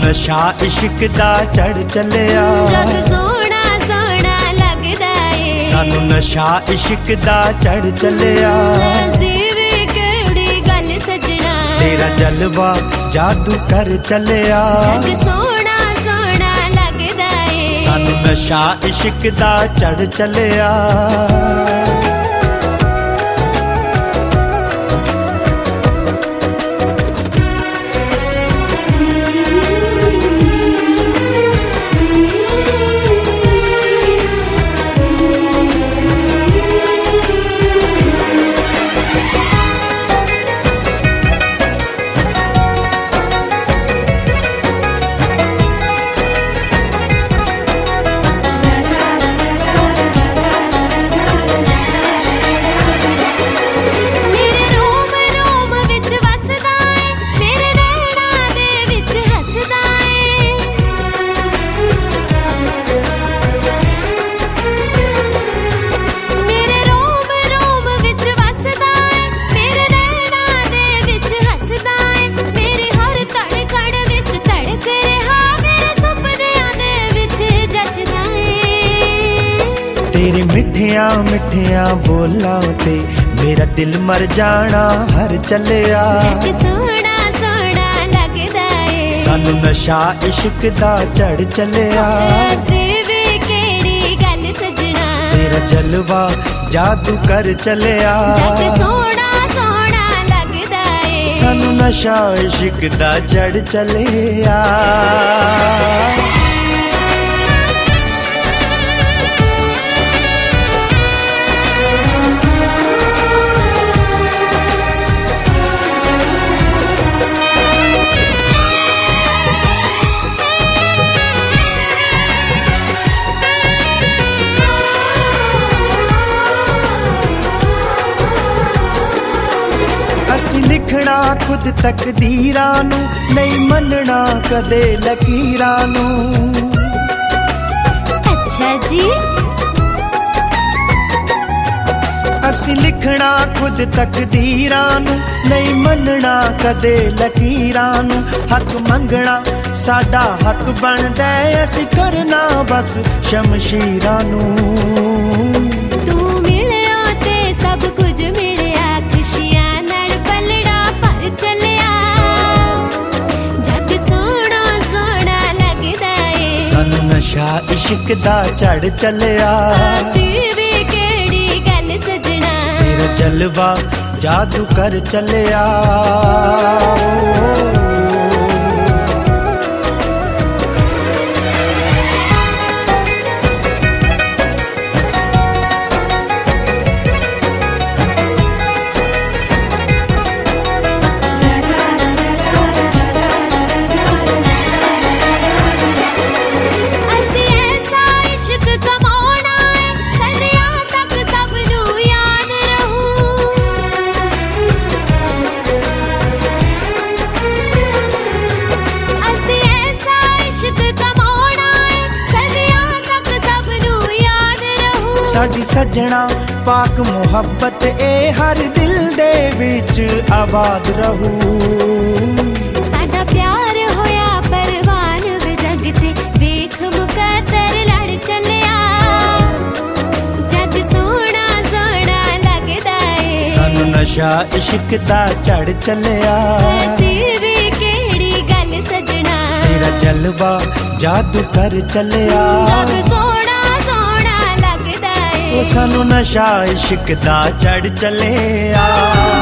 नशा इश्क दा चढ़ चलिया। जग सोना सोना लगदा ए, सानू नशा इश्क दा चढ़ चलिया। नसीब केड़ी गल सजना, तेरा जलवा जादू कर चलिया। जग सोना सोना लगदा ए, सानू नशा इश्क दा चढ़ चलिया। तेरे मिठिया मिठिया बोलां ते मेरा दिल मर जाना हर चलिया। जग सोना सोना लगदा ए, सानू नशा इश्क दा चढ़ चलिया। नसीब केड़ी गल सजना, तेरा जलवा जादू कर चलिया। जग सोना सोना लगदा ए, सानू नशा इश्क दा चढ़ चलिया। असी लिखना खुद तकदीरां नू, नहीं मनना कदे लकीरां नू। अच्छा जी। असी लिखना खुद तकदीरां नू, नहीं मनना कदे लकीरां नू। हक मंगना साडा हक बनदा ऐ, असी करना बस शमशीरां नू। तू मिलियो ते सब कुछ मिलिया, खुशियां नाल पलड़ा भर चलिया। जग सोना सोना लगदा ए, सानू नशा इश्क दा चढ़ चलिया। नसीब केड़ी गल सजना, तेरा जलवा जादू कर चलिया। साडी सजना पाक मुहब्बत ए हर दिल दे विच आबाद रहू। साडा प्यार होया परवान वे जग ते, वेख मुकद्दर लड़ चलिया। जग सोना सोना लगदा ए, सानू नशा इश्क दा चढ़ चलिया। नसीब केड़ी गल सजना, तेरा जलवा जादू कर चलिया। जग सोना सोना लगदा ए, सानू नशा इश्क दा चढ़ चलिया।